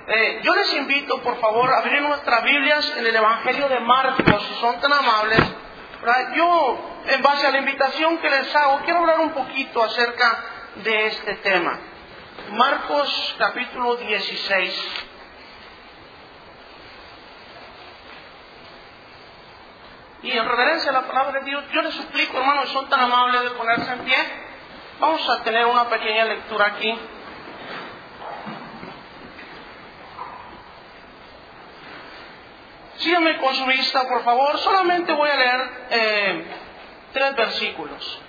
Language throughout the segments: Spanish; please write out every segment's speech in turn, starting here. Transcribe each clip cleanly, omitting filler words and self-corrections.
Yo les invito, por favor, a abrir nuestras Biblias en el Evangelio de Marcos, si son tan amables. ¿Verdad? Yo, en base a la invitación que les hago, quiero hablar un poquito acerca de este tema. Marcos capítulo 16. Y en reverencia a la palabra de Dios, yo les suplico, hermanos, si son tan amables de ponerse en pie, vamos a tener una pequeña lectura aquí. Síganme con su vista, por favor. Solamente voy a leer 3 versículos.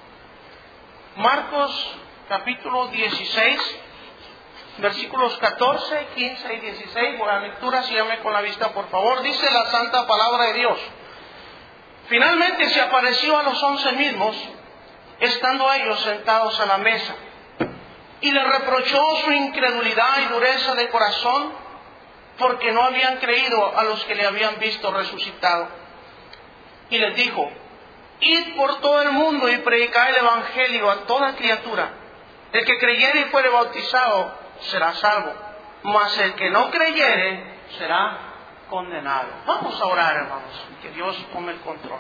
Marcos capítulo 16, versículos 14, 15 y 16. Por la lectura, síganme con la vista, por favor. Dice la santa palabra de Dios. Finalmente se apareció a los 11 mismos, estando ellos sentados a la mesa, y les reprochó su incredulidad y dureza de corazón, porque no habían creído a los que le habían visto resucitado. Y les dijo: id por todo el mundo y predicad el evangelio a toda criatura. El que creyere y fuere bautizado será salvo, mas el que no creyere será condenado. Vamos a orar, hermanos, que Dios tome el control.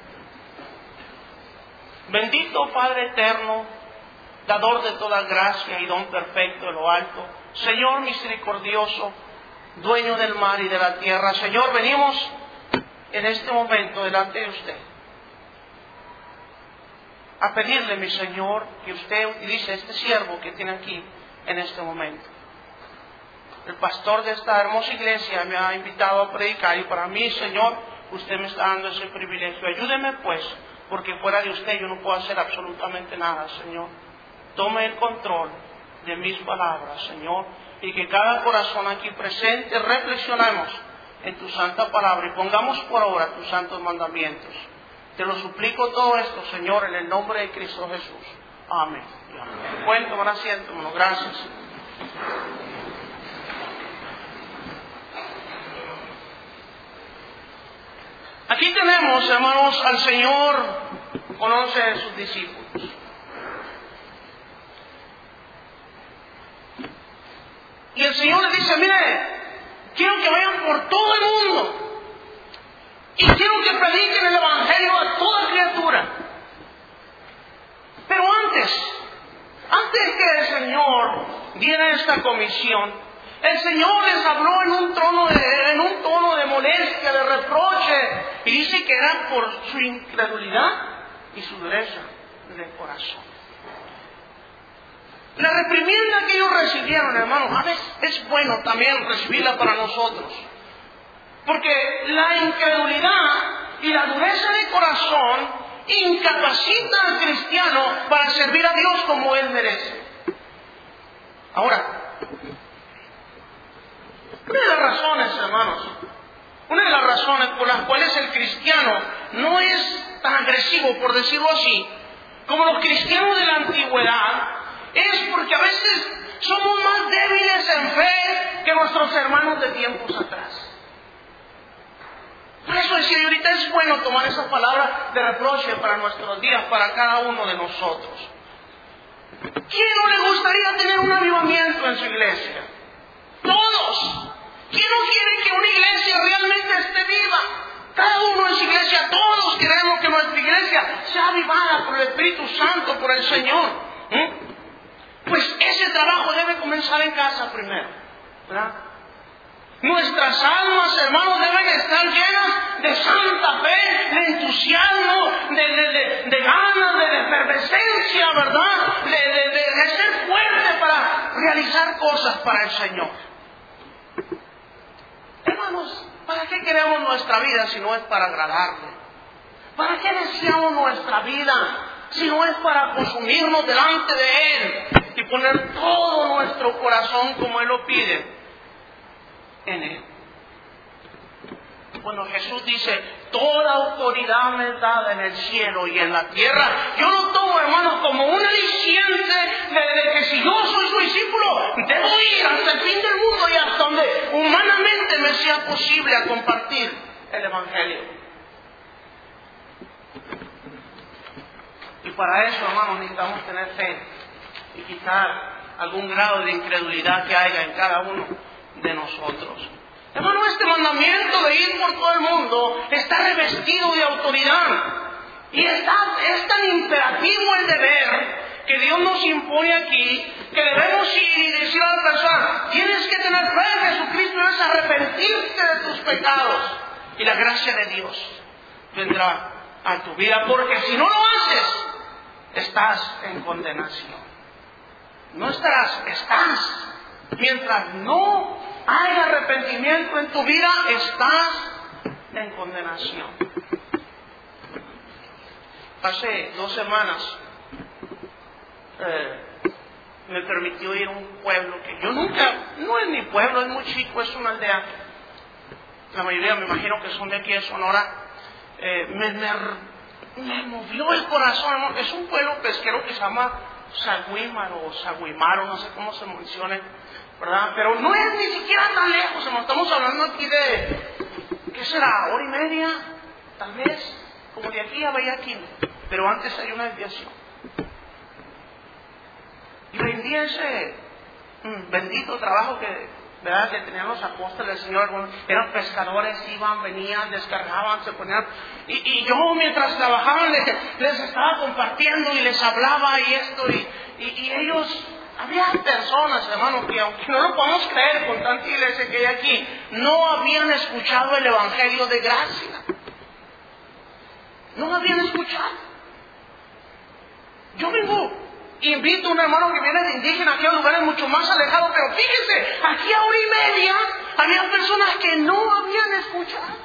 Bendito Padre eterno, dador de toda gracia y don perfecto de lo alto, Señor misericordioso, dueño del mar y de la tierra. Señor, venimos en este momento delante de usted a pedirle, mi Señor, que usted utilice este siervo que tiene aquí en este momento. El pastor de esta hermosa iglesia me ha invitado a predicar y para mí, Señor, usted me está dando ese privilegio. Ayúdeme pues, porque fuera de usted yo no puedo hacer absolutamente nada, Señor. Tome el control de mis palabras, Señor, y que cada corazón aquí presente reflexionemos en tu santa palabra y pongamos por obra tus santos mandamientos. Te lo suplico todo esto, Señor, en el nombre de Cristo Jesús. Amén. Pueden tomar asiento, hermano. Gracias. Aquí tenemos, hermanos, al Señor con 11 de sus discípulos. Y el Señor le dice: mire, quiero que vayan por todo el mundo y quiero que prediquen el evangelio a toda criatura. Pero antes que el Señor diera esta comisión, el Señor les habló en un tono de molestia, de reproche, y dice que era por su incredulidad y su dureza de corazón. La reprimienda que ellos recibieron, hermanos, a veces es bueno también recibirla para nosotros. Porque la incredulidad y la dureza de corazón incapacita al cristiano para servir a Dios como Él merece. Ahora, una de las razones, hermanos, una de las razones por las cuales el cristiano no es tan agresivo, por decirlo así, como los cristianos de la antigüedad, es porque a veces somos más débiles en fe que nuestros hermanos de tiempos atrás. Por eso decía, y ahorita es bueno tomar esa palabra de reproche para nuestros días, para cada uno de nosotros. ¿Quién no le gustaría tener un avivamiento en su iglesia? Todos. ¿Quién no quiere que una iglesia realmente esté viva? Cada uno en su iglesia, todos queremos que nuestra iglesia sea avivada por el Espíritu Santo, por el Señor. Pues ese trabajo debe comenzar en casa primero, ¿verdad? Nuestras almas, hermanos, deben estar llenas de santa fe, de entusiasmo, de ganas, de efervescencia, ¿verdad? De ser fuerte para realizar cosas para el Señor. Hermanos, ¿para qué queremos nuestra vida si no es para agradarle? ¿Para qué deseamos nuestra vida si no es para consumirnos delante de Él y poner todo nuestro corazón como Él lo pide en Él? Cuando Jesús dice: toda autoridad me es dada en el cielo y en la tierra, yo lo tomo, hermanos, como un aliciente de que si yo soy su discípulo, debo ir hasta el fin del mundo y hasta donde humanamente me sea posible a compartir el evangelio. Y para eso, hermanos, necesitamos tener fe y quitar algún grado de incredulidad que haya en cada uno de nosotros. Hermano, este mandamiento de ir por todo el mundo está revestido de autoridad. Y es tan imperativo el deber que Dios nos impone aquí, que debemos ir y decir a la persona: tienes que tener fe en Jesucristo, debes arrepentirte de tus pecados. Y la gracia de Dios vendrá a tu vida, porque si no lo haces, estás en condenación. No estás. Mientras no hay arrepentimiento en tu vida, estás en condenación. Hace 2 semanas me permitió ir a un pueblo que yo nunca, no es mi pueblo, es muy chico, es una aldea. La mayoría me imagino que son de aquí de Sonora. Me movió el corazón. Es un pueblo pesquero que se llama Saguimaro, no sé cómo se mencione, ¿verdad? Pero no es ni siquiera tan lejos. Estamos hablando aquí de, ¿qué será? 1:30, tal vez, como de aquí a Bellaquín. Pero antes hay una desviación. Y vendía ese bendito trabajo que tenían los apóstoles del Señor. Eran pescadores, iban, venían, descargaban, se ponían. Y yo mientras trabajaban les estaba compartiendo y les hablaba y esto. Y ellos, había personas, hermano, que aunque no lo podemos creer con tanta iglesia que hay aquí, no habían escuchado el evangelio de gracia. No lo habían escuchado. Yo invito a un hermano que viene de indígena aquí a lugares mucho más alejados, pero fíjense, aquí a 1:30 había personas que no habían escuchado.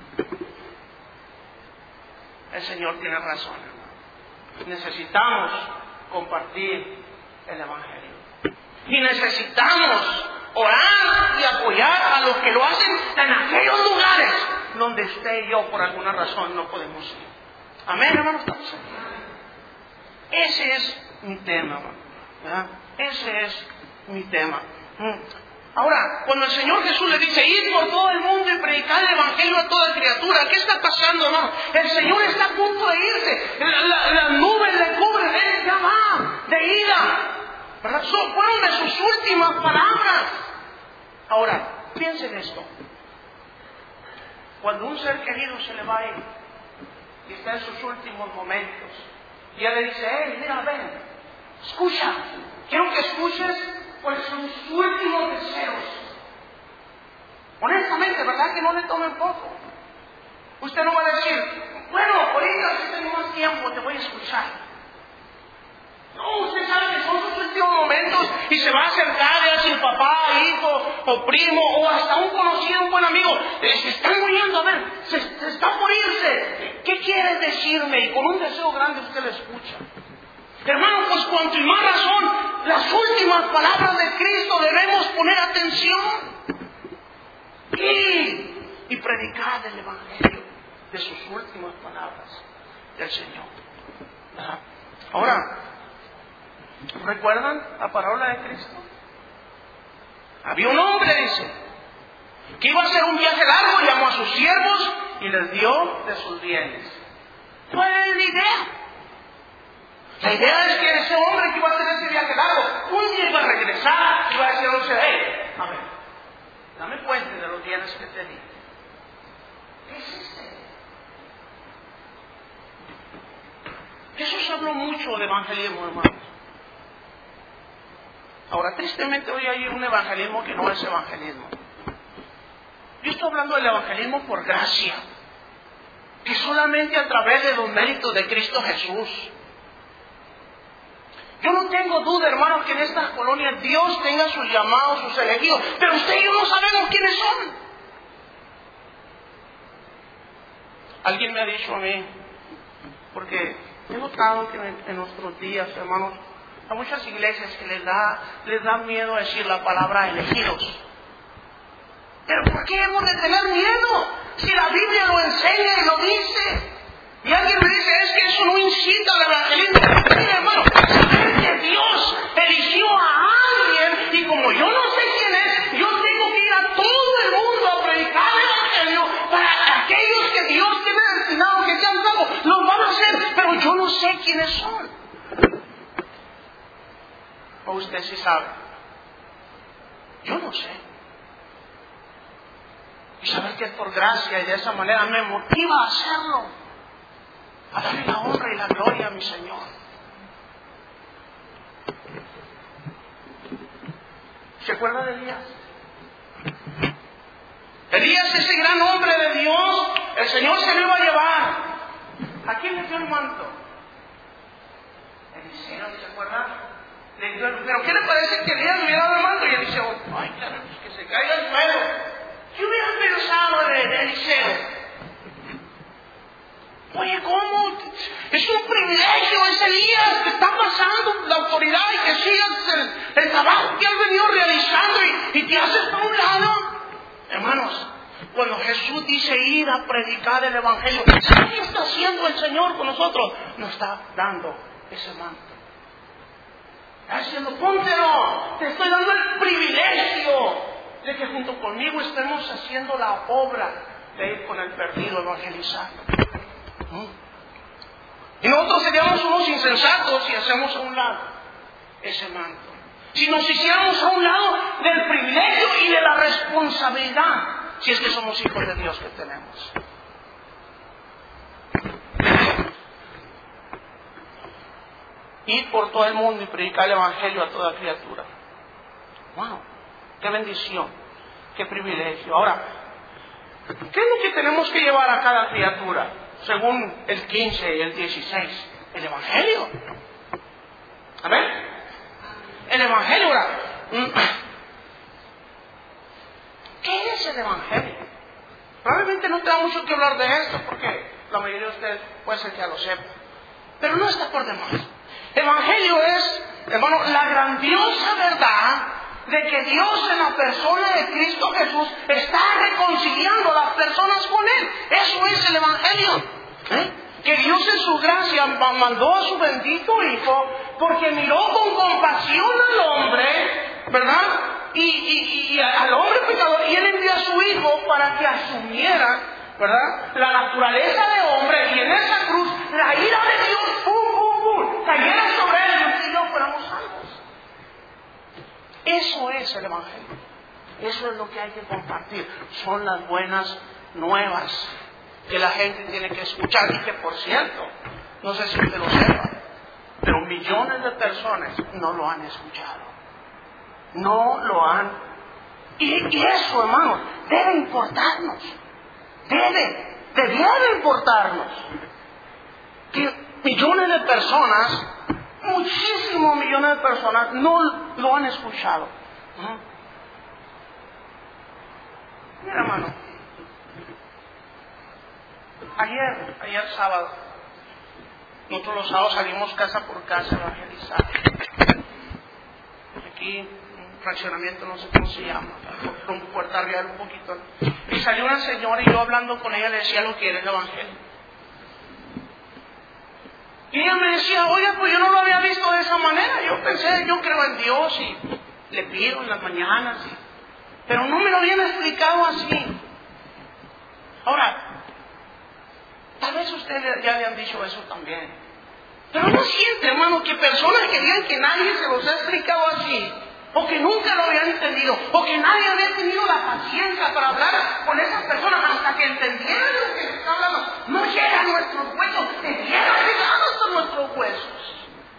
El Señor tiene razón, hermano. Necesitamos compartir el evangelio. Y necesitamos orar y apoyar a los que lo hacen en aquellos lugares donde usted y yo por alguna razón no podemos ir. Amén, hermano. Ese es mi tema, ¿verdad? Ese es mi tema. Ahora, cuando el Señor Jesús le dice: ir por todo el mundo y predicar el evangelio a toda criatura, ¿qué está pasando, hermano? El Señor está a punto de irse. Las nubes le cubren, Él ya va de ida, ¿verdad? Fueron de sus últimas palabras. Ahora, piensen esto. Cuando un ser querido se le va a ir y está en sus últimos momentos, y Él le dice: hey, mira, ven, escucha, quiero que escuches pues sus últimos deseos. Honestamente, ¿verdad que no le tomen poco? Usted no va a decir: bueno, ahorita si tengo más tiempo te voy a escuchar. No, usted sabe que son sus últimos momentos y se va a acercar a decir papá, hijo o primo o hasta un conocido, un buen amigo. Se están muriendo, a ver, se está por irse. ¿Qué quieres decirme? Y con un deseo grande usted le escucha. Hermano, pues cuanto y más razón, las últimas palabras de Cristo debemos poner atención. Y predicar el evangelio de sus últimas palabras del Señor. ¿Verdad? Ahora, ¿recuerdan la parábola de Cristo? Había un hombre, dice, que iba a hacer un viaje largo, llamó a sus siervos y les dio de sus bienes. ¿Cuál es la idea? La idea es que ese hombre que iba a hacer ese viaje largo, un día iba a regresar y iba a decir: hey, a ver, dame cuenta de los bienes que te di. ¿Qué hiciste? Jesús habló mucho de evangelismo, hermanos. Ahora, tristemente hoy hay un evangelismo que no es evangelismo. Yo estoy hablando del evangelismo por gracia, que solamente a través de los méritos de Cristo Jesús. Yo no tengo duda, hermanos, que en estas colonias Dios tenga sus llamados, sus elegidos, pero usted y yo no sabemos quiénes son. Alguien me ha dicho a mí, porque he notado que en nuestros días, hermanos, a muchas iglesias que les da miedo decir la palabra elegidos. ¿Pero por qué hemos de tener miedo? Si la Biblia lo enseña y lo dice. Y alguien me dice: es que eso no incita al evangelismo. Mira, hermano, saber que Dios eligió a alguien y como yo no sé quién es, yo tengo que ir a todo el mundo a predicar el evangelio para aquellos que Dios tiene destinado, que sean salvos. Lo van a hacer, pero yo no sé quiénes son. O usted sí sabe. Yo no sé. saber que es por gracia y de esa manera me motiva a hacerlo, a darle la honra y la gloria a mi Señor. ¿Se acuerda de Elías? Elías, ese gran hombre de Dios, el Señor se lo iba a llevar. ¿A quién le dio el manto? Eliseo, ¿se acuerda? Le dijo, ¿pero qué le parece que Elías le hubiera dado el manto? Y Eliseo, ay, claro, que se caiga el suelo. ¿Qué hubieran pensado de Eliseo? Oye, ¿cómo? Es un privilegio, es Elías que está pasando la autoridad y que sigas el trabajo que has venido realizando y te haces por un lado. Hermanos, cuando Jesús dice ir a predicar el Evangelio, ¿sabe qué está haciendo el Señor con nosotros? Nos está dando ese manto. Está diciendo, póntelo, te estoy dando el privilegio de que junto conmigo estemos haciendo la obra de ir con el perdido evangelizando. Y nosotros seríamos unos insensatos si hacemos a un lado ese manto. Si nos hiciéramos a un lado del privilegio y de la responsabilidad, si es que somos hijos de Dios que tenemos. Ir por todo el mundo y predicar el Evangelio a toda criatura. ¡Wow! ¡Qué bendición! ¡Qué privilegio! Ahora, ¿qué es lo que tenemos que llevar a cada criatura? Según el 15 y el 16, el Evangelio. A ver, el Evangelio. Ahora, ¿qué es el Evangelio? Probablemente no tenga mucho que hablar de esto porque la mayoría de ustedes puede ser que ya lo sepa, pero no está por demás. Evangelio es, hermano, la grandiosa verdad de que Dios en la persona de Cristo Jesús está reconciliando a las personas con Él. Eso es el Evangelio. Que Dios en su gracia mandó a su bendito Hijo porque miró con compasión al hombre, ¿verdad? Y al hombre pecador, y Él envió a su Hijo para que asumiera, ¿verdad?, la naturaleza de hombre, y en esa cruz la ira de Dios cayera sobre Él y usted y yo fuéramos salvos. Eso es el Evangelio. Eso es lo que hay que compartir. Son las buenas nuevas que la gente tiene que escuchar. Y que, por cierto, no sé si usted lo sepa, pero millones de personas no lo han escuchado. No lo han. Y eso, hermano, debe importarnos. Debiera importarnos. Que millones de personas, muchísimos millones de personas, no lo han escuchado. Mira, hermano, ayer sábado, nosotros los sábados salimos casa por casa a evangelizar. Aquí, un fraccionamiento, no sé cómo se llama, con puerta arriba un poquito. Y salió una señora y yo hablando con ella le decía lo que era el Evangelio. Y ella me decía, oiga, pues yo no lo había visto de esa manera. Yo pensé, yo creo en Dios y le pido en las mañanas, pero no me lo habían explicado así. Ahora, tal vez ustedes ya le han dicho eso también, pero no siente, hermano, que personas que digan que nadie se los ha explicado así, o que nunca lo habían entendido, o que nadie había tenido la paciencia para hablar con esas personas hasta que entendieran lo que se está hablando. No llega a nuestros huesos, debiera llegar hasta nuestros huesos.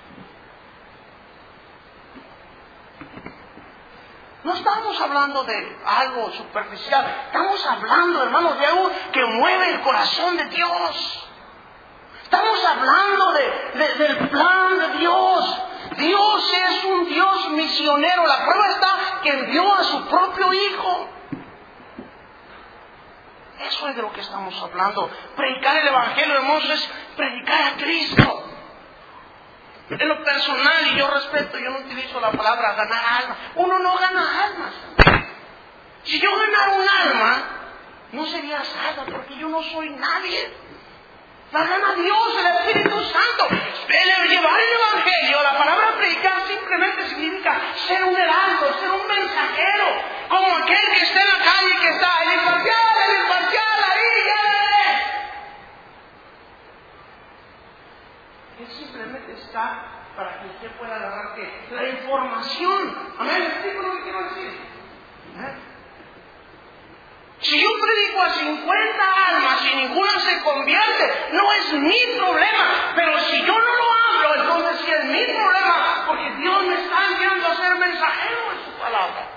No estamos hablando de algo superficial, estamos hablando, hermanos, de algo que mueve el corazón de Dios. Estamos hablando del plan de Dios. Dios es un Dios misionero. La prueba está que envió a su propio Hijo. Eso es de lo que estamos hablando. Predicar el Evangelio, hermanos, es predicar a Cristo. En lo personal, y yo respeto, yo no utilizo la palabra ganar almas. Uno no gana almas. Si yo ganara un alma, no sería salva porque yo no soy nadie. La gana Dios, el Espíritu Santo. El llevar el Evangelio, la palabra predicar simplemente significa ser un heraldo, ser un mensajero, como aquel que está en la calle, que está el imparcial, ahí, Él simplemente está para que usted pueda agarrar la información. Amén, ¿explico lo que quiero decir? Si yo predico predico a 50 almas y ninguna se convierte, no es mi problema. Pero si yo no lo hablo, entonces sí es mi problema, porque Dios me está enviando a ser mensajero de su palabra.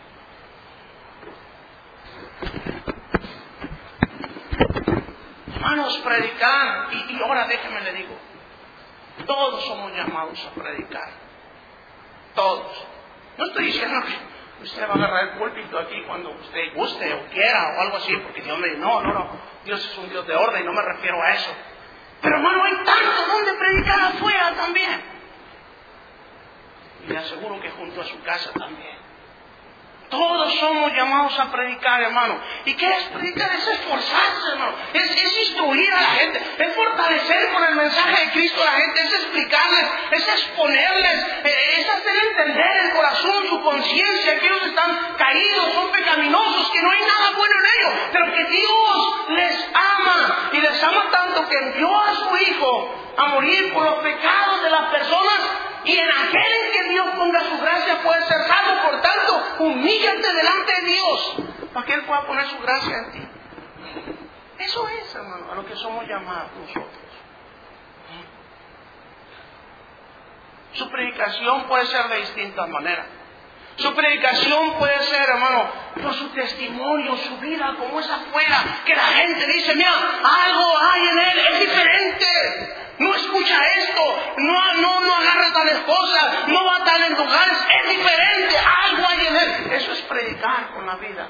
Hermanos, predicar, y ahora déjeme le digo, todos somos llamados a predicar. Todos. No estoy diciendo que usted va a agarrar el púlpito aquí cuando usted guste o quiera o algo así, porque Dios me dice, no. Dios es un Dios de orden y no me refiero a eso. Pero hermano, hay tanto donde predicar afuera también. Y le aseguro que junto a su casa también. Todos somos llamados a predicar, hermano. ¿Y qué es predicar? Es esforzarse, hermano. Es instruir a la gente. Es fortalecer con el mensaje de Cristo a la gente. Es explicarles, es exponerles, es hacer entender el corazón, su conciencia, que ellos están caídos, son pecaminosos, que no hay nada bueno en ellos, pero que Dios les ama. Y les ama tanto que envió a su Hijo a morir por los pecados de las personas. Y en aquel en que Dios ponga su gracia puede ser salvo. Por tanto, humíllate delante de Dios para que Él pueda poner su gracia en ti. Eso es, hermano, a lo que somos llamados nosotros. Su predicación puede ser de distintas maneras. Su predicación puede ser, hermano, por su testimonio, su vida, como es afuera, que la gente dice, mira, algo hay en él, es diferente. No escucha esto, no agarra tales cosas, no va a tales lugares, es diferente, algo hay en él. Eso es predicar con la vida.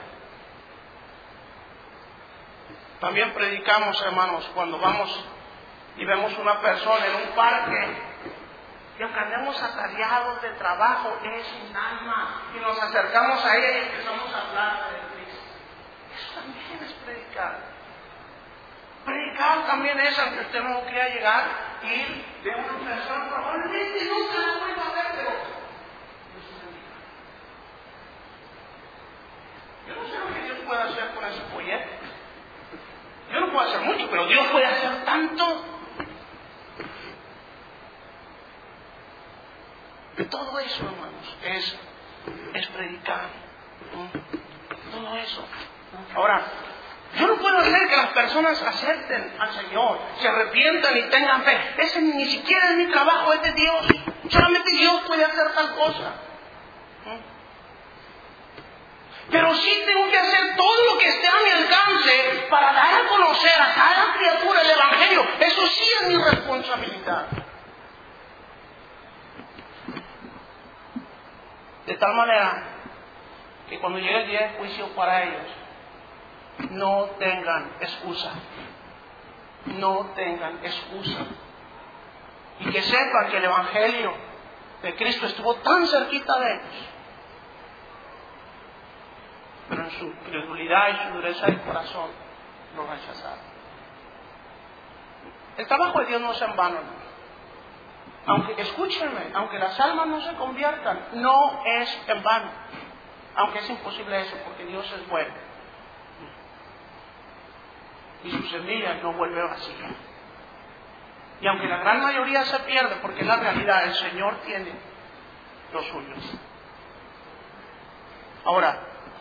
También predicamos, hermanos, cuando vamos y vemos una persona en un parque, y aunque andemos atareados de trabajo, es un alma, y nos acercamos a ella y empezamos a hablar de Cristo. Eso también es predicar. Predicar también es, aunque usted no quiera llegar, ir de una persona, probablemente nunca la vuelva a ver, pero Dios bendiga. Yo no sé lo que Dios puede hacer con ese folleto. Yo no puedo hacer mucho, pero Dios puede hacer tanto. Todo eso, hermanos, es predicar. Todo eso. Ahora, yo no puedo hacer que las personas acepten al Señor, se arrepientan y tengan fe. Ese ni siquiera es mi trabajo, es de Dios. Solamente Dios puede hacer tal cosa. Pero sí tengo que hacer todo lo que esté a mi alcance para dar a conocer a cada criatura el Evangelio. Eso sí es mi responsabilidad. De tal manera que cuando llegue el día de juicio para ellos, no tengan excusa. No tengan excusa. Y que sepan que el Evangelio de Cristo estuvo tan cerquita de ellos. Pero en su credulidad y su dureza de corazón lo rechazaron. El trabajo de Dios no es en vano, hermano. Aunque, escúchenme, aunque las almas no se conviertan, no es en vano. Aunque es imposible eso, porque Dios es bueno. Y su semilla no vuelve vacía. Y aunque la gran mayoría se pierde, porque es la realidad, el Señor tiene los suyos. Ahora,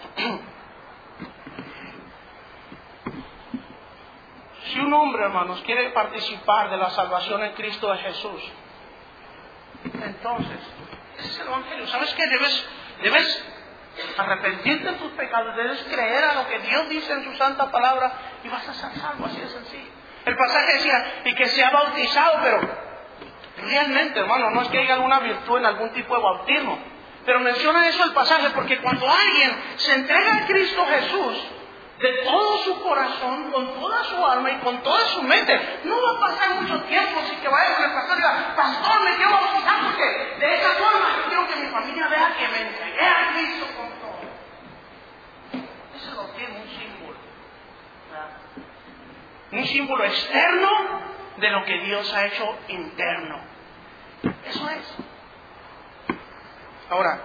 si un hombre, hermanos, quiere participar de la salvación en Cristo de Jesús, entonces, ese es el Evangelio. ¿Sabes qué? Debes arrepentirte de tus pecados, debes creer a lo que Dios dice en su santa palabra y vas a ser salvo, así de sencillo. El pasaje decía, y que sea bautizado, pero realmente, hermano, no es que haya alguna virtud en algún tipo de bautismo, pero menciona eso el pasaje, porque cuando alguien se entrega a Cristo Jesús de todo su corazón, con toda su alma y con toda su mente, no va a pasar mucho tiempo sin que vaya con el pastor y diga, pastor, me quiero bautizar porque de esa forma yo quiero que mi familia vea que me entregué a Cristo con todo. Ese es lo que es un símbolo, ¿verdad? Un símbolo externo de lo que Dios ha hecho interno. Eso es. Ahora,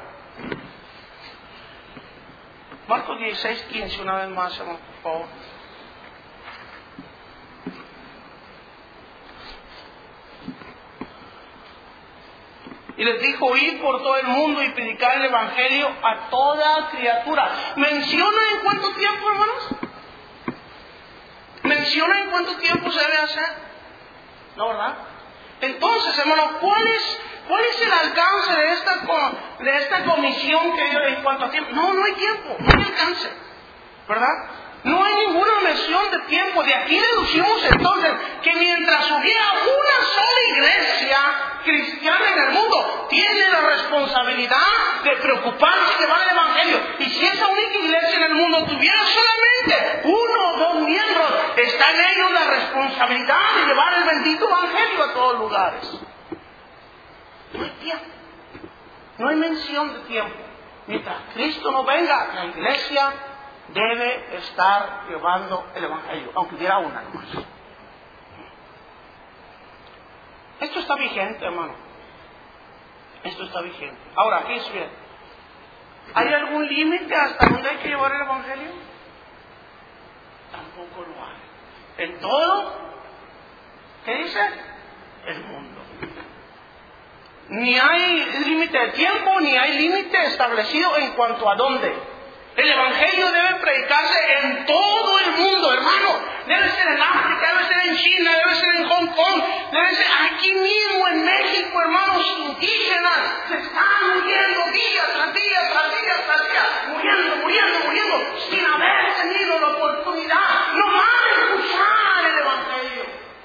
Marcos 16:15, una vez más, hermano, por favor. Y les dijo, id por todo el mundo y predicar el Evangelio a toda criatura. ¿Menciona en cuánto tiempo, hermanos? menciona en cuánto tiempo se debe hacer? ¿No, verdad? Entonces, hermano, ¿cuál es el alcance de esta comisión que dio en cuanto a tiempo? No hay tiempo, no hay alcance, ¿verdad? No hay ninguna mención de tiempo. De aquí deducimos entonces que mientras hubiera una sola iglesia cristiana en el mundo, tiene la responsabilidad de preocuparse y llevar el evangelio. Y si esa única iglesia en el mundo tuviera solamente 1 o 2 miembros, está en ellos la responsabilidad de llevar el bendito evangelio a todos lugares. No hay tiempo, no hay mención de tiempo. Mientras Cristo no venga, la iglesia debe estar llevando el evangelio, aunque hubiera una nomás. Esto está vigente, hermano. Esto está vigente. Ahora, fíjense bien. ¿Hay algún límite hasta dónde hay que llevar el evangelio? Tampoco lo hay. En todo, ¿qué dice? El mundo. Ni hay límite de tiempo, ni hay límite establecido en cuanto a dónde. El evangelio debe predicarse en todo el mundo, hermano. Debe ser en África, debe ser en China, debe ser en Hong Kong, debe ser aquí mismo en México, hermanos indígenas. Se están muriendo día tras día, tras día, tras día. Muriendo, sin haber tenido la oportunidad nomás de escuchar el evangelio.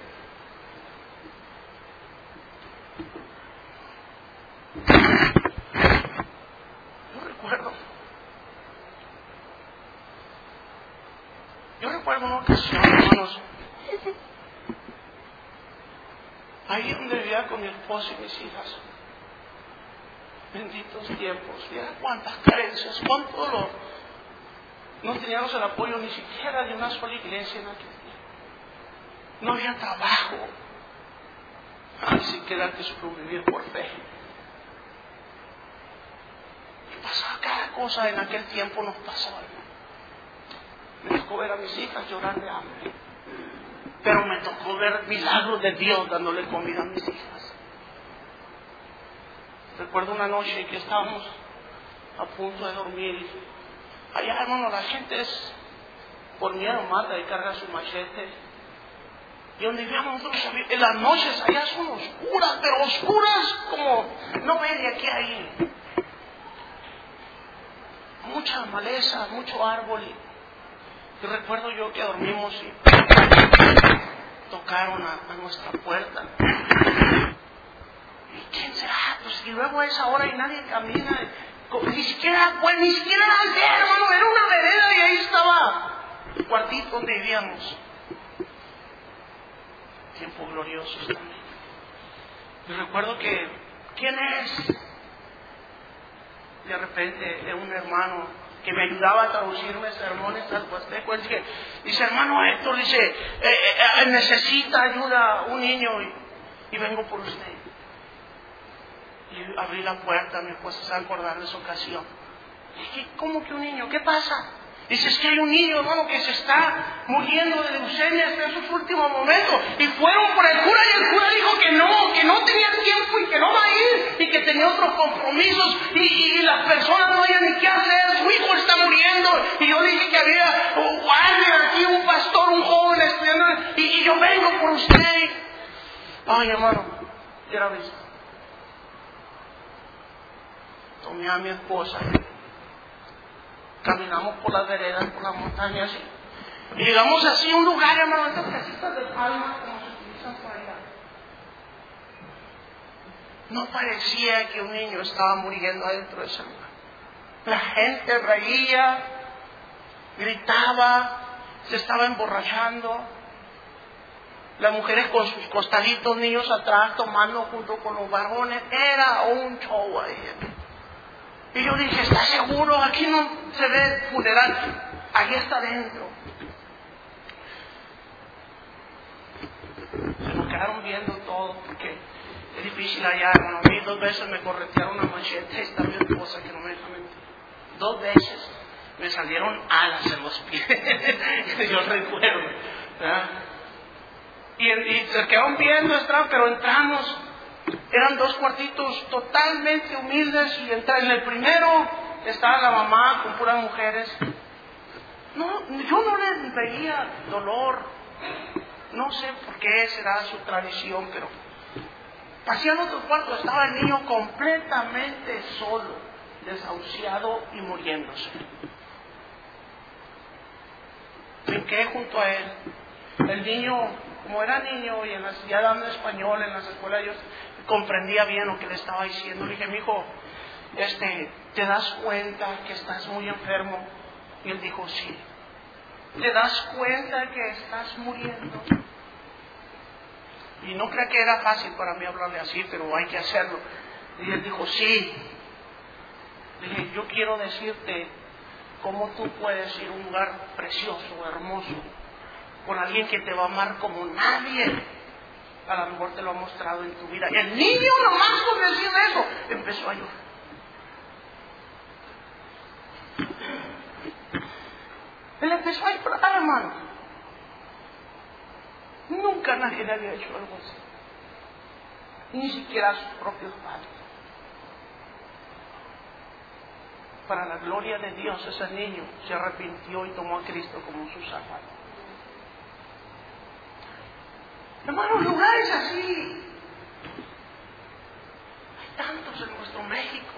Yo recuerdo una ocasión, hermanos, ahí donde vivía con mi esposa y mis hijas. Benditos tiempos, mira cuántas carencias, cuánto dolor. No teníamos el apoyo ni siquiera de una sola iglesia en aquel tiempo. No había trabajo, así que era que sobrevivir por fe. Y pasaba cada cosa en aquel tiempo, nos pasaba, hermano. Me tocó ver a mis hijas llorar de hambre, pero me tocó ver milagros de Dios dándole comida a mis hijas. Recuerdo una noche que estábamos a punto de dormir. Allá, hermano, la gente es por miedo mata y carga su machete. Y donde vivíamos nosotros, en las noches allá son oscuras, pero oscuras como no ve de aquí a ahí. Mucha maleza, mucho árbol. Y recuerdo yo que dormimos y tocaron a nuestra puerta. ¿Y quién será? Pues y luego a esa hora y nadie camina. Ni siquiera la aldea, hermano, era una vereda y ahí estaba el cuartito donde vivíamos. Tiempos gloriosos también. Y recuerdo que, ¿quién es? De repente, un hermano que me ayudaba a traducirme sermones al huasteco, dice, hermano Héctor, dice, necesita ayuda un niño y vengo por usted. Y abrí la puerta, mi esposa se va a acordar de esa ocasión. Dije, ¿cómo que un niño? ¿Qué pasa? Dice, es que hay un niño, hermano, que se está muriendo de leucemia en sus últimos momentos. Y fueron por el cura y el cura dijo que no tenía tiempo y que no va a ir y que tenía otros compromisos y las personas no sabían ni qué hacer. Su hijo está muriendo. Y yo dije que había alguien aquí, un pastor, un joven estudiando y yo vengo por usted. Ay, hermano, ya era visto. Tomé a mi esposa. Caminamos por las veredas, por las montañas y llegamos así a un lugar, hermano, estas casitas de palma como se utilizan por allá. No parecía que un niño estaba muriendo adentro de ese lugar. La gente reía, gritaba, se estaba emborrachando. Las mujeres con sus costalitos, niños atrás tomando junto con los varones. Era un show ahí. Y yo dije, ¿estás seguro? Aquí no se ve funeral. Aquí está adentro. Se nos quedaron viendo todo porque es difícil allá, hermano. A mí 2 veces me corretearon una machete. Está mi esposa que no me deja mentir. 2 veces me salieron alas en los pies. Yo recuerdo, ¿verdad? Y se quedaron viendo, pero entramos. Eran 2 cuartitos totalmente humildes y en el primero estaba la mamá con puras mujeres. No, yo no les veía dolor, No sé por qué será su tradición, pero pasé al otro cuarto, estaba el niño completamente solo, desahuciado y muriéndose. Me quedé junto a él. El niño, como era niño y ya dando español en las escuelas, yo comprendía bien lo que le estaba diciendo. Le dije, mijo, ¿te das cuenta que estás muy enfermo? Y él dijo, sí. ¿Te das cuenta que estás muriendo? Y no creo que era fácil para mí hablarle así, pero hay que hacerlo. Y él dijo, sí. Le dije, yo quiero decirte cómo tú puedes ir a un lugar precioso, hermoso, con alguien que te va a amar como nadie a lo mejor te lo ha mostrado en tu vida. Y el niño, nomás con decir eso, empezó a llorar. Él empezó a llorar, hermano. Nunca nadie le había hecho algo así, ni siquiera a sus propios padres. Para la gloria de Dios, ese niño se arrepintió y tomó a Cristo como su Salvador. Hermanos, lugares así hay tantos en nuestro México.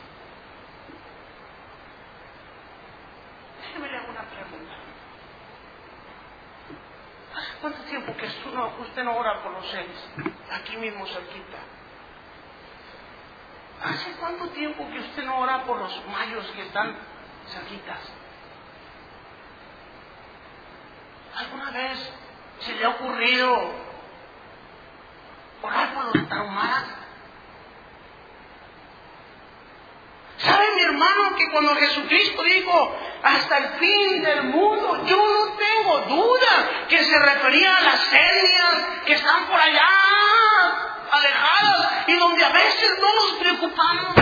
Déjeme le hago una pregunta. ¿Hace cuánto tiempo que usted no ora por los seres? Aquí mismo cerquita. ¿Hace cuánto tiempo que usted no ora por los mayos que están cerquitas? ¿Alguna vez se le ha ocurrido orar por los traumados? ¿Sabe, mi hermano, que cuando Jesucristo dijo hasta el fin del mundo, yo no tengo duda que se refería a las etnias que están por allá alejadas y donde a veces no nos preocupamos?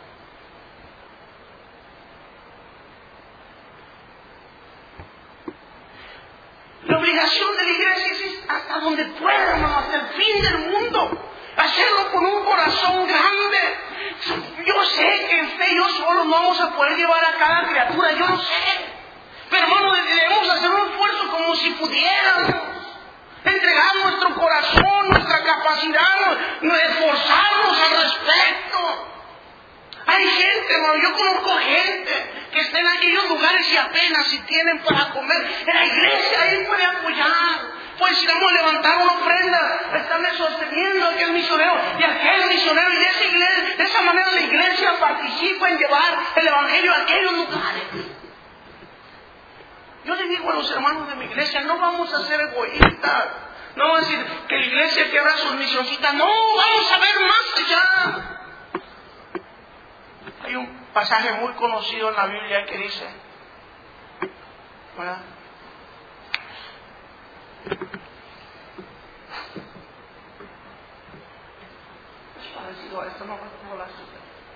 La obligación de la iglesia es hasta donde pueda, hermano, hasta el fin del mundo. Hacerlo con un corazón grande. Yo sé que usted y yo solo no vamos a poder llevar a cada criatura, yo lo sé. Pero hermano, debemos hacer un esfuerzo como si pudiéramos. Entregar nuestro corazón, nuestra capacidad, esforzarnos al respecto. Hay gente, hermano, yo conozco gente que está en aquellos lugares y apenas si tienen para comer. En la iglesia ahí puede apoyar. Pues si vamos a levantar una ofrenda, están sosteniendo a aquel misionero y aquel misionero, y de esa manera la iglesia participa en llevar el evangelio a aquellos lugares. Yo le digo a los hermanos de mi iglesia, no vamos a ser egoístas. No vamos a decir que la iglesia que abra sus misioncitas. No, vamos a ver más allá. Hay un pasaje muy conocido en la Biblia que dice, ¿verdad? Es parecido a esto, no recuerdo la cita.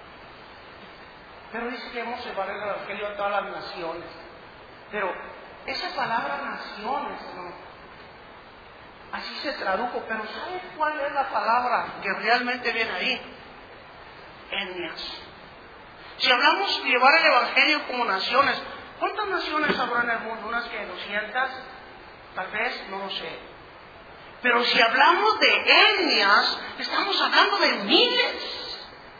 Pero dice que hemos llevado el evangelio a todas las naciones. Pero esa palabra naciones, ¿no? Así se tradujo, pero ¿sabe cuál es la palabra que realmente viene ahí? Etnias. Si hablamos de llevar el evangelio como naciones, ¿cuántas naciones habrá en el mundo? ¿Unas que 200? Tal vez, no lo sé. Pero si hablamos de etnias, estamos hablando de miles.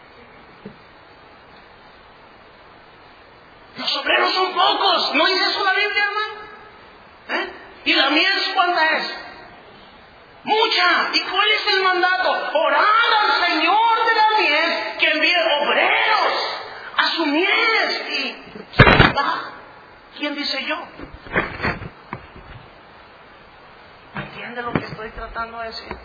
Los obreros son pocos, ¿no dice eso la Biblia, hermano? ¿Y la mies cuánta es? Mucha. ¿Y cuál es el mandato? Orad al Señor de la mies que envíe obreros a su mies. ¿Y quién dice yo? ¿Entiende lo que estoy tratando de decir?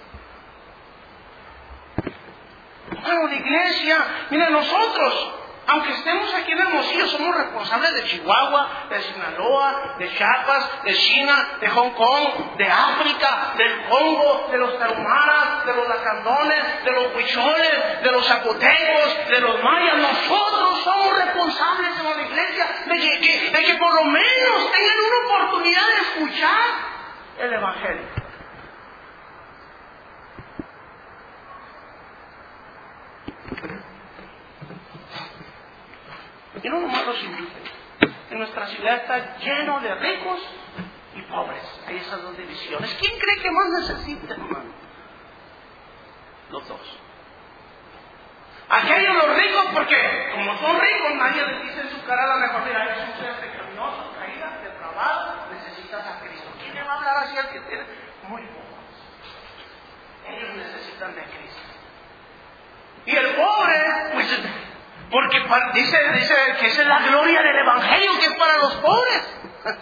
Bueno, la iglesia, mira, nosotros, aunque estemos aquí en Hermosillo, somos responsables de Chihuahua, de Sinaloa, de Chiapas, de China, de Hong Kong, de África, del Congo, de los tarumaras, de los lacandones, de los huicholes, de los zapotecos, de los mayas. Nosotros somos responsables en la iglesia de que por lo menos tengan una oportunidad de escuchar el evangelio. Y no nomás los inviten. En nuestra ciudad está lleno de ricos y pobres. Hay esas dos divisiones. ¿Quién cree que más necesita, hermano? Los dos. Aquellos los ricos, porque como son ricos, nadie les dice en su cara la mejor. Mira, es un ser pecaminoso, caída, depravado, necesitas a Cristo. ¿Quién le va a hablar así al que tiene? Muy pocos. Ellos necesitan de Cristo. Y el pobre, pues, porque dice que esa es la gloria del Evangelio, que es para los pobres.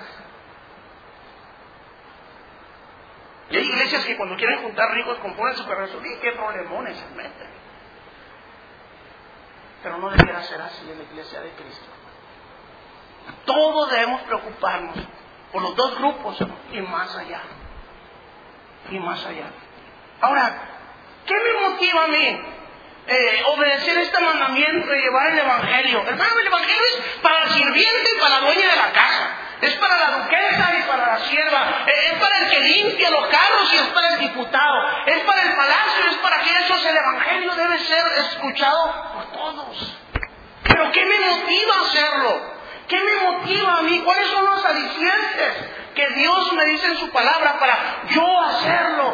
Y hay iglesias que cuando quieren juntar ricos componen su carrera. ¿Y qué problemones se meten? Pero no debiera ser así en la iglesia de Cristo. Todos debemos preocuparnos por los dos grupos y más allá. Y más allá. Ahora, ¿qué me motiva a mí? Obedecer este mandamiento y llevar el Evangelio. Hermano, el Evangelio es para el sirviente y para la dueña de la casa. Es para la duquesa y para la sierva. Es para el que limpia los carros y es para el diputado. Es para el palacio, es para aquellos. El Evangelio debe ser escuchado por todos. Pero ¿qué me motiva a hacerlo? ¿Qué me motiva a mí? ¿Cuáles son los alicientes que Dios me dice en su palabra para yo hacerlo?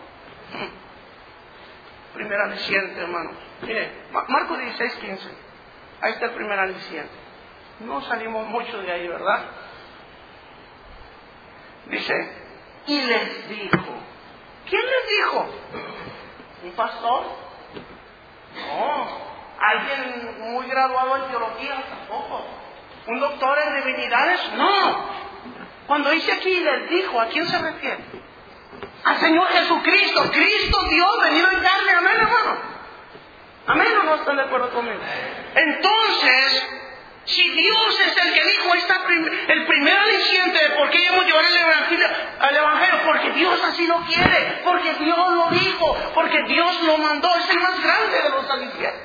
Primer aliciente, hermano. Mire, Marcos 16:15. Ahí está el primer aliciente. No salimos mucho de ahí, ¿verdad? Dice, y les dijo. ¿Quién les dijo? ¿Un pastor? No. ¿Alguien muy graduado en teología? Tampoco. ¿Un doctor en divinidades? No. Cuando dice aquí les dijo, ¿a quién se refiere? Al Señor Jesucristo. Cristo Dios venido en carne. Amén, hermano. Amén, ¿o no están de acuerdo conmigo? Entonces, si Dios es el que dijo el primer aliciente de por qué debemos llevar al Evangelio, porque Dios así lo quiere, porque Dios lo dijo, porque Dios lo mandó, es el más grande de los alicientes.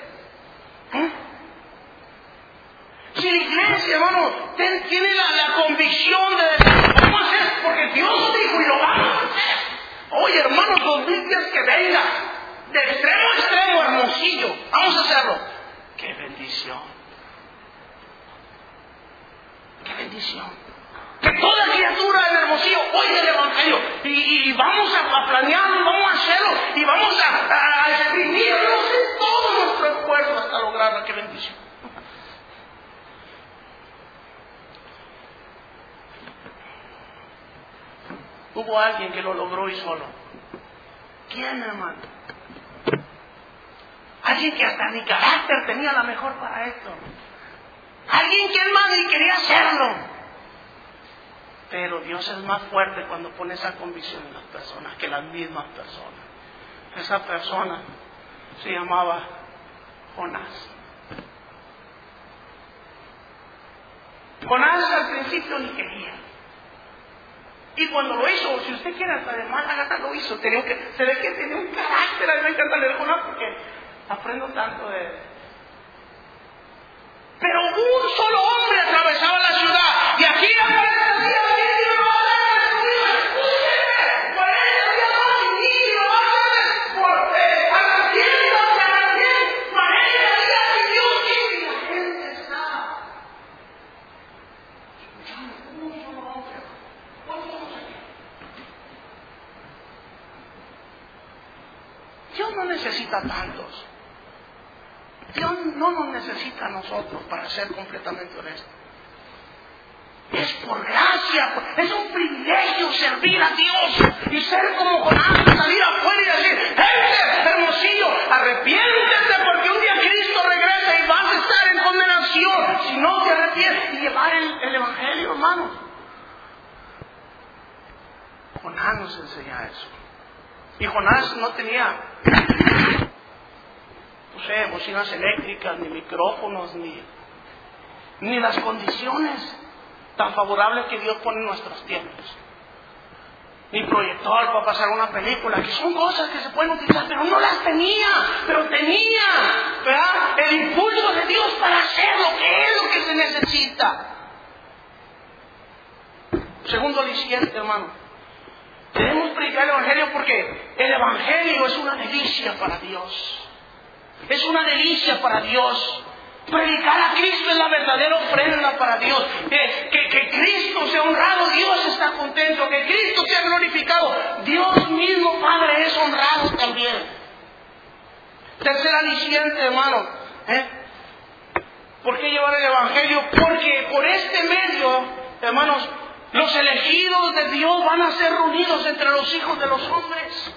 Si la iglesia, hermano, tiene la convicción de decir, vamos a hacer porque Dios dijo y lo vamos a hacer. Oye, hermanos, los días que venga, de extremo a extremo, Hermosillo, vamos a hacerlo. ¡Qué bendición! ¡Qué bendición! Que toda criatura en Hermosillo oiga el Evangelio y vamos a planearlo, vamos a hacerlo y vamos a exprimirnos en todo nuestro esfuerzo hasta lograrlo. ¡Qué bendición! Hubo alguien que lo logró y solo. ¿Quién, hermano? Alguien que hasta ni carácter tenía la mejor para esto. Alguien que él más ni quería hacerlo. Pero Dios es más fuerte cuando pone esa convicción en las personas que las mismas personas. Esa persona se llamaba Jonás. Jonás al principio ni quería. Y cuando lo hizo, si usted quiere hasta de mala gana lo hizo, se ve que tenía un carácter. A mí me encanta leer Jonás porque aprendo tanto de él. Pero un solo hombre atravesaba la ciudad y aquí aparece así, Dios no necesita tantos. Dios no nos necesita a nosotros, para ser completamente honesto. Es por gracia, es un privilegio servir a Dios y ser como Jonás, salir afuera y decir, gente, Hermosillo, arrepiéntete porque un día Cristo regresa y vas a estar en condenación si no te arrepientes, y llevar el Evangelio, hermanos. Jonás nos enseña eso. Y Jonás no tenía, no sé, bocinas eléctricas, ni micrófonos, ni las condiciones tan favorables que Dios pone en nuestros tiempos. Ni proyector para pasar una película, que son cosas que se pueden utilizar, pero no las tenía, pero tenía, ¿verdad?, el impulso de Dios para hacer lo que es lo que se necesita. Segundo aliciente, hermano. Debemos predicar el Evangelio porque el Evangelio es una delicia para Dios. Es una delicia para Dios. Predicar a Cristo es la verdadera ofrenda para Dios. Que Cristo sea honrado, Dios está contento. contento, que Cristo sea glorificado, Dios mismo Padre es honrado también. Tercer aliciente, hermano, ¿por qué llevar el Evangelio? Porque por este medio, hermanos, los elegidos de Dios van a ser reunidos entre los hijos de los hombres.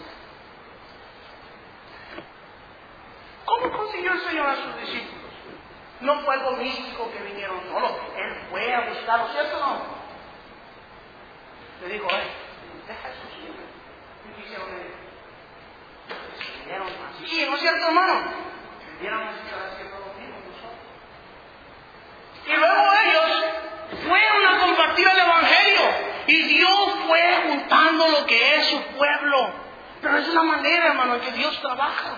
¿Cómo consiguió el Señor a sus discípulos? No fue algo místico que vinieron solos. Él fue a buscarlos, ¿cierto o no? Le dijo, deja eso siempre. ¿Qué quisieron ellos? Siguieron así, ¿no es cierto, hermano? Debiéramos estar haciendo lo mismo nosotros. Y luego ellos fueron a compartir el Evangelio. Y Dios fue juntando lo que es su pueblo. Pero esa es la manera, hermano, en que Dios trabaja.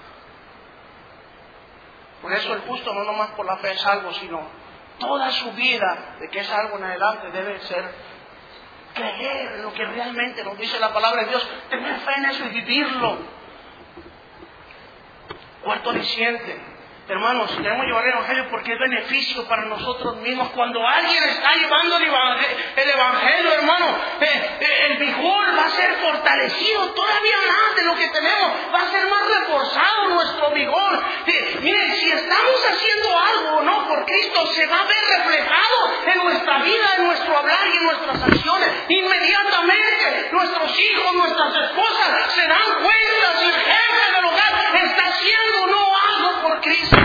Por eso el justo no nomás por la fe es salvo, sino toda su vida, de que es algo en adelante, debe ser creer en lo que realmente nos dice la palabra de Dios, tener fe en eso y vivirlo. Cuarto aliciente. Hermanos, queremos llevar el Evangelio porque es beneficio para nosotros mismos. Cuando alguien está llevando el Evangelio, hermano, el vigor va a ser fortalecido todavía más de lo que tenemos. Va a ser más reforzado nuestro vigor. Miren, si estamos haciendo algo o no por Cristo, se va a ver reflejado en nuestra vida, en nuestro hablar y en nuestras acciones. Inmediatamente, nuestros hijos, nuestras esposas se dan cuenta si el jefe del hogar está haciendo o no algo por Cristo.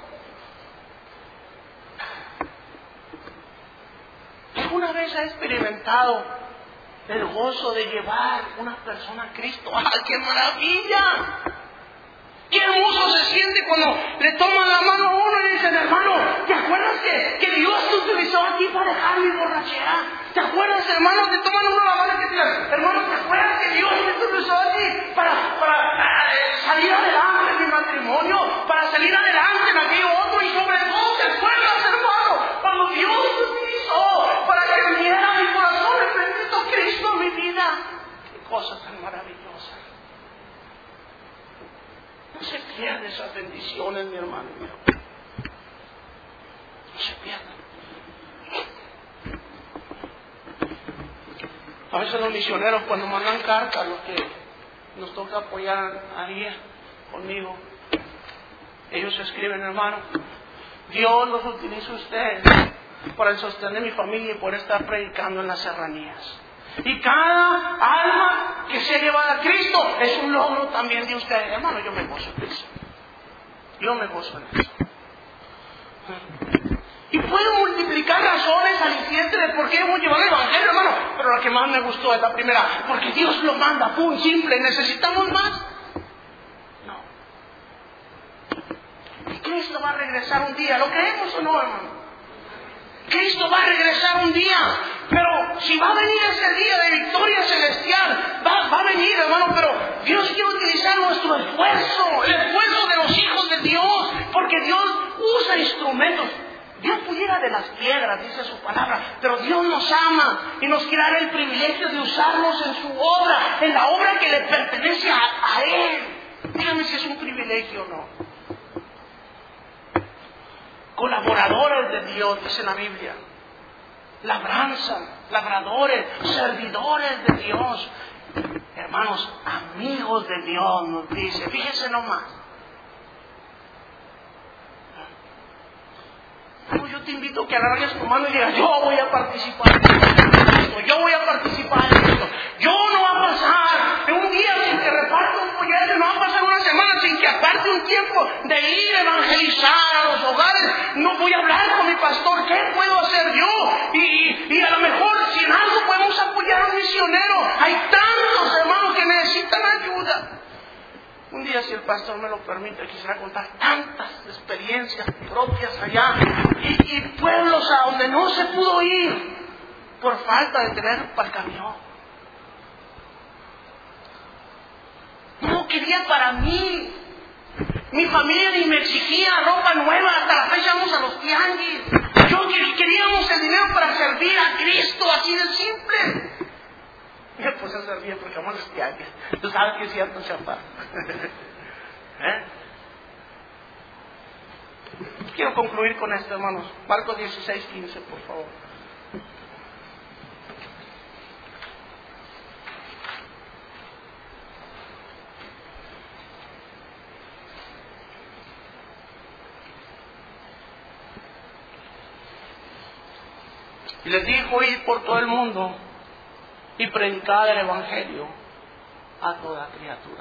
¿Alguna vez ha experimentado el gozo de llevar una persona a Cristo? ¡Ah, qué maravilla! ¡Qué hermoso se siente cuando le toman la mano a uno y dicen, hermano, ¿te acuerdas que Dios te utilizó aquí para dejar mi borrachera? ¿Te acuerdas, hermano? Te toman uno la mano y te dicen, hermano, ¿te acuerdas que Dios te utilizó aquí para salir adelante en mi matrimonio? Para salir adelante en aquello otro, y sobre todo, ¿te acuerdas, hermano? Cuando Dios te utilizó para que viniera a mi corazón el bendito Cristo en mi vida. ¡Qué cosa tan maravillosa! No se pierdan esas bendiciones, mi hermano. No se pierdan. A veces los misioneros, cuando mandan cartas, los que nos toca apoyar ahí conmigo, ellos escriben, hermano, Dios los utiliza a ustedes para el sostén de mi familia y por estar predicando en las serranías. Y cada alma que sea llevada a Cristo es un logro también de ustedes. Hermano, yo me gozo en eso. Yo me gozo en eso. Y puedo multiplicar razones alicientes de por qué hemos llevado el Evangelio, hermano. Pero la que más me gustó es la primera. Porque Dios lo manda, pum, simple. ¿Necesitamos más? No. Y Cristo va a regresar un día. ¿Lo creemos o no, hermano? Cristo va a regresar un día, pero si va a venir ese día de victoria celestial, va a venir, hermano, pero Dios quiere utilizar nuestro esfuerzo, el esfuerzo de los hijos de Dios, porque Dios usa instrumentos. Dios pudiera de las piedras, dice su palabra, pero Dios nos ama y nos quiere dar el privilegio de usarlos en su obra, en la obra que le pertenece a Él. Dígame si es un privilegio o no. Colaboradores de Dios, dice la Biblia. Labranza, labradores, servidores de Dios. Hermanos, amigos de Dios, nos dice. Fíjense nomás. Yo te invito a que alargues tu mano y digas, yo voy a participar en esto, yo voy a participar en esto. Yo no va a pasar un día sin que reparta un folleto, no va a pasar una semana sin que aparte un tiempo de ir a evangelizar a los hogares. No voy a hablar con mi pastor, ¿qué puedo hacer yo? Y a lo mejor si en algo podemos apoyar a un misionero. Hay tantos hermanos que necesitan ayuda. Un día, si el pastor me lo permite, quisiera contar tantas experiencias propias allá y pueblos a donde no se pudo ir por falta de tener para el camión. No quería para mí. Mi familia ni me exigía ropa nueva, hasta la fecha vamos a los tianguis. Queríamos el dinero para servir a Cristo, así de simple. Me puse a servir porque vamos a los tianguis. Tú sabes que es cierto, chapa. Quiero concluir con esto, hermanos. Marcos 16:15, por favor. Y les dijo: id por todo el mundo y predicad el Evangelio a toda criatura.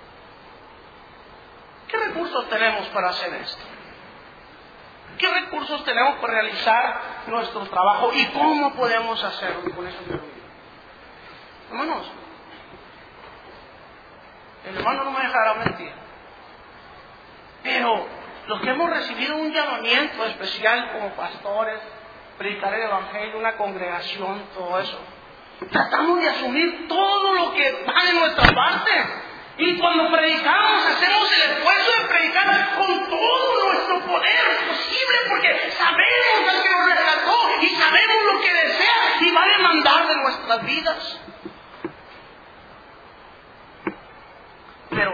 ¿Qué recursos tenemos para hacer esto? ¿Qué recursos tenemos para realizar nuestro trabajo? ¿Y cómo podemos hacerlo? Con eso termino. Hermanos, el hermano no me dejará mentir, pero los que hemos recibido un llamamiento especial como pastores, predicar el Evangelio, una congregación, todo eso, tratamos de asumir todo lo que va de nuestra parte. Y cuando predicamos, hacemos el esfuerzo de predicar con todo nuestro poder posible, porque sabemos al que nos rescató y sabemos lo que desea y va a demandar de nuestras vidas. Pero,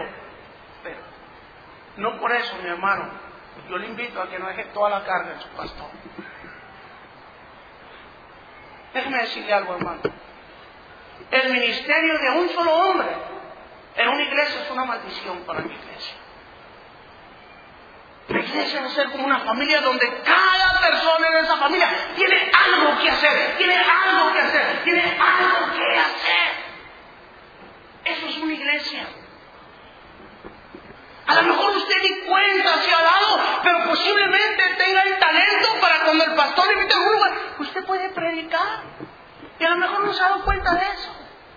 no por eso, mi hermano, yo le invito a que no deje toda la carga en su pastor. Déjeme decirle algo, hermano. El ministerio de un solo hombre en una iglesia es una maldición para mi iglesia. La iglesia debe ser como una familia donde cada persona en esa familia tiene algo que hacer, tiene algo que hacer, tiene algo que hacer. Eso es una iglesia. A lo mejor usted ni cuenta se ha dado, pero posiblemente tenga el talento para cuando el pastor le invite a un lugar, usted puede predicar. Y a lo mejor no se ha dado cuenta de eso.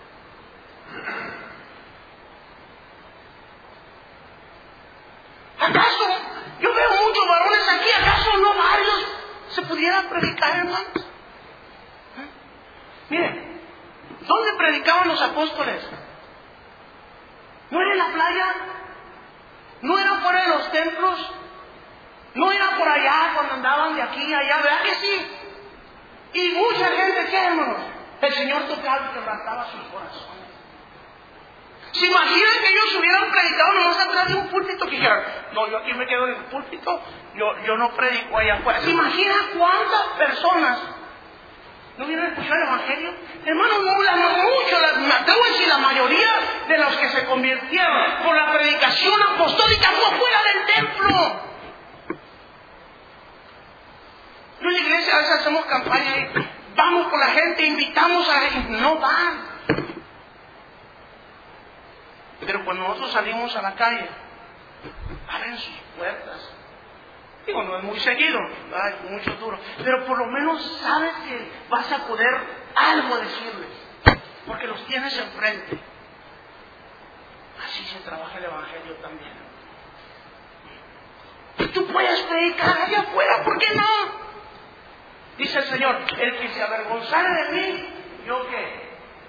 ¿Acaso? Yo veo muchos varones aquí, ¿acaso no varios se pudieran predicar, hermanos? Miren, ¿dónde predicaban los apóstoles? ¿No era en la playa? ¿No era fuera de los templos? ¿No era por allá cuando andaban de aquí a allá? ¿Verdad que sí? Y mucha gente, ¿qué, hermanos? El Señor tocaba y quebrantaba sus corazones. ¿Se imaginan que ellos hubieran predicado nomás atrás de un púlpito que dijeran: no, yo aquí me quedo en el púlpito, yo no predico allá afuera? ¿Se imaginan cuántas personas no hubieran escuchado el Evangelio? Hermanos, me atrevo a decir, la mayoría de los que se convirtieron por la predicación apostólica fue fuera del templo. En la iglesia a veces hacemos campaña y vamos con la gente, invitamos a la gente, no van. Pero cuando nosotros salimos a la calle, abren sus puertas. Digo, no es muy seguido, hay mucho duro, pero por lo menos sabes que vas a poder algo decirles, porque los tienes enfrente. Así se trabaja el Evangelio también. Tú puedes predicar allá afuera, ¿por qué no? Dice el Señor: el que se avergonzara de mí, ¿yo qué?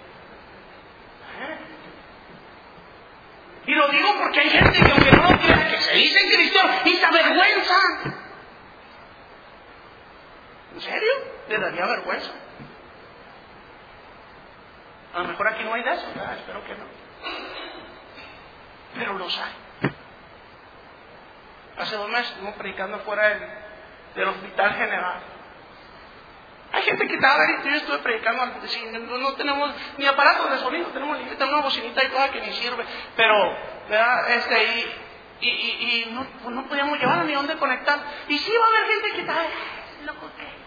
Y lo digo porque hay gente que aunque no lo quiera, que se dicen cristianos y se avergüenzan. ¿En serio? ¿Le daría vergüenza? A lo mejor aquí no hay de eso, ¿verdad? Espero que no. Pero los hay. Hace 2 meses estuvimos predicando fuera del Hospital General. Hay gente que estaba y yo estuve predicando, no tenemos ni aparatos de sonido, tenemos una bocinita y toda que ni sirve, pero ¿verdad? Y no podíamos llevarla ni dónde conectar. Y sí va a haber gente que está loco que.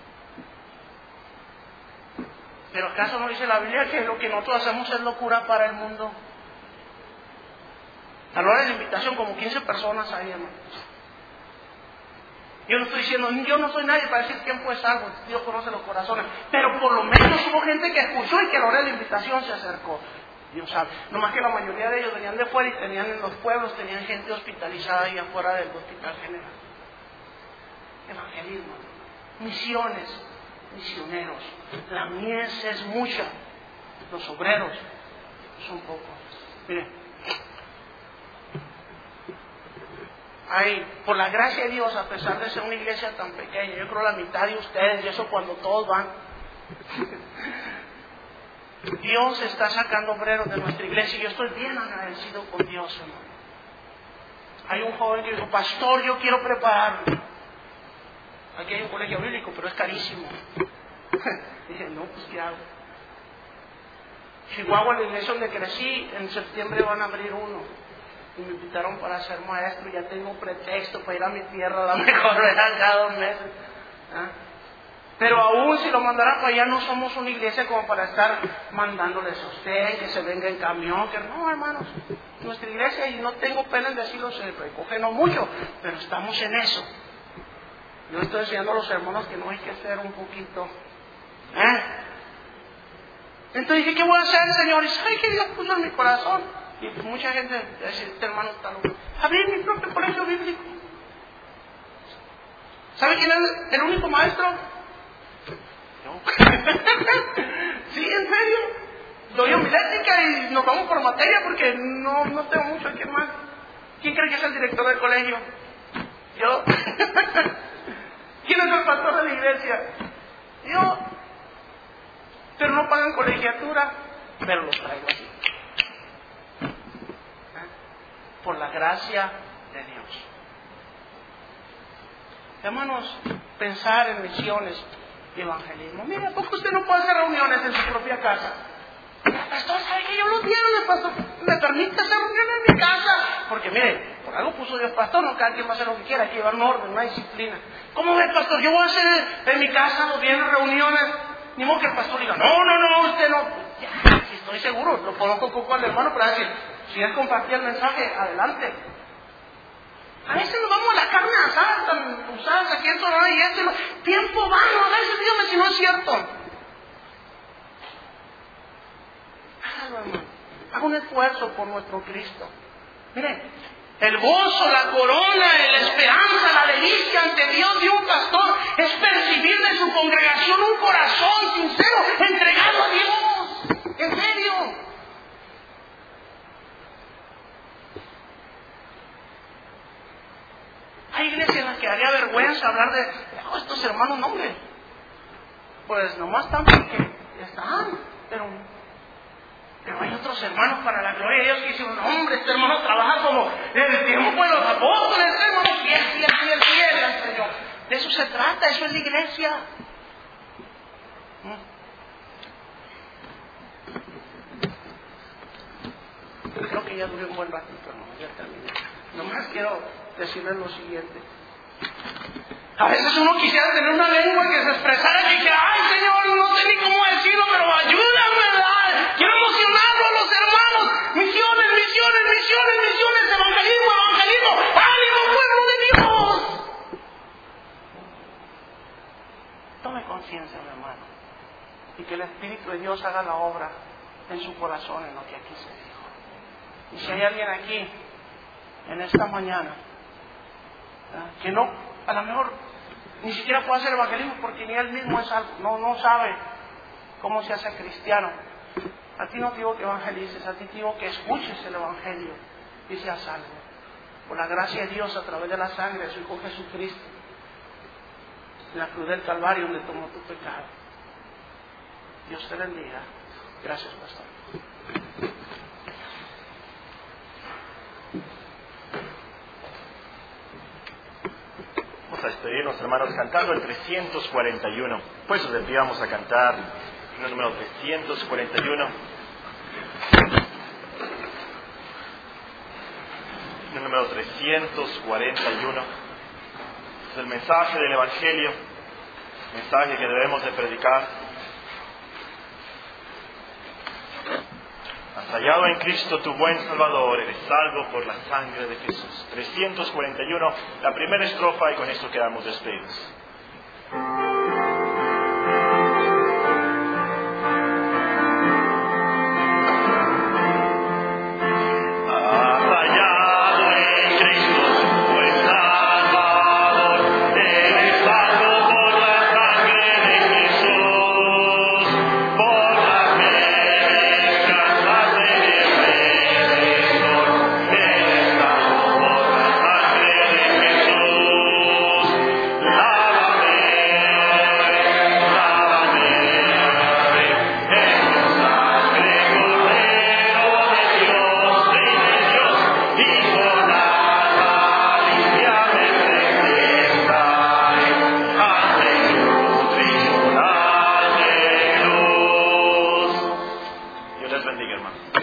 Pero ¿acaso no dice la Biblia que lo que nosotros hacemos es locura para el mundo? A la hora de la invitación, como 15 personas ahí, hermano. Yo no estoy diciendo, yo no soy nadie para decir tiempo es algo, Dios conoce los corazones, pero por lo menos hubo gente que escuchó y que a la hora de la invitación se acercó. Dios sabe, nomás que la mayoría de ellos venían de fuera y tenían en los pueblos, tenían gente hospitalizada ahí afuera del Hospital General. Evangelismo, misiones, misioneros. La mies es mucha, los obreros son pocos. Miren, por la gracia de Dios, a pesar de ser una iglesia tan pequeña, yo creo la mitad de ustedes, y eso cuando todos van, Dios está sacando obreros de nuestra iglesia y yo estoy bien agradecido con Dios, hermano. Hay un joven que dijo: pastor, yo quiero prepararme. Aquí hay un colegio bíblico, pero es carísimo. Dije: no, pues ¿qué hago? Chihuahua, la iglesia donde crecí, en septiembre van a abrir uno. Y me invitaron para ser maestro, ya tengo pretexto para ir a mi tierra, a lo mejor verán cada 2 meses. Pero aún si lo mandara para allá, no somos una iglesia como para estar mandándoles a usted, que se venga en camión, que no, hermanos. Nuestra iglesia, y no tengo pena en decirlo, se recoge no mucho, pero estamos en eso. Yo estoy enseñando a los hermanos que no hay que ser un poquito. Entonces dije, ¿qué voy a hacer, Señor? Y ¿sabe qué Dios puso en mi corazón? Y pues mucha gente dice, este hermano está loco. Abrir mi propio colegio bíblico. ¿Sabe quién es el único maestro? Sí, en serio. Doy homilética y nos vamos por materia porque no tengo mucho aquí más. ¿Quién cree que es el director del colegio? Yo. ¿Quién es el pastor de la iglesia? Yo. Pero no pagan colegiatura, pero los traigo aquí. Por la gracia de Dios. Hermanos, pensar en misiones y evangelismo. Mire, ¿a poco usted no puede hacer reuniones en su propia casa? Pastor, ¿sabe que yo los viernes, pastor? ¿Me permite hacer reuniones en mi casa? Porque mire, por algo puso Dios pastor, no cada quien va a hacer lo que quiera, hay que llevar un orden, una disciplina. ¿Cómo ve, pastor? Yo voy a hacer en mi casa los viernes reuniones. Ni modo que el pastor diga, no, usted no. Ya, si estoy seguro, lo conozco un poco al hermano, pero decir, si él compartía el mensaje, adelante. A veces nos vamos a la carne asada, tan usadas aquí en Sonora y esto, tiempo vano, a veces dígame si no es cierto. Hágalo, hermano. Haga un esfuerzo por nuestro Cristo. Mire, el gozo, la corona, la esperanza, la delicia ante Dios de un pastor es percibir de su congregación un corazón sincero, entregado a Dios. En serio. Hay iglesias en las que haría vergüenza hablar de estos hermanos, no, hombre. Pues nomás están porque están, pero hay otros hermanos para la gloria de Dios que dicen, hombre, este hermano trabaja como en el tiempo de los apóstoles, este hermano fiel al Señor. De eso se trata, eso es la iglesia. Creo que ya duré un buen ratito, hermano, ya terminé. Nomás quiero decirles lo siguiente. A veces uno quisiera tener una lengua que se expresara y que, ay Señor, no sé ni cómo decirlo, pero ayúdame, ¿verdad? Quiero emocionarlo a los hermanos. Misiones, evangelismo. ¡Ánimo, pueblo de Dios! Tome conciencia, mi hermano, y que el Espíritu de Dios haga la obra en su corazón en lo que aquí se dijo. Y si hay alguien aquí en esta mañana que no, a lo mejor ni siquiera puede hacer evangelismo porque ni él mismo es algo, no sabe cómo se hace cristiano. A ti no te digo que evangelices, a ti te digo que escuches el evangelio y seas salvo. Por la gracia de Dios a través de la sangre de su Hijo Jesucristo, en la cruz del Calvario donde tomó tu pecado. Dios te bendiga. Gracias, pastor. Vamos a despedirnos, hermanos, cantando el 341. Pues os enviamos a cantar el número 341. El número 341. Es el mensaje del Evangelio, mensaje que debemos de predicar. Has hallado en Cristo tu buen Salvador, eres salvo por la sangre de Jesús. 341, la primera estrofa, y con esto quedamos despedidos. Dios les bendiga, hermanos.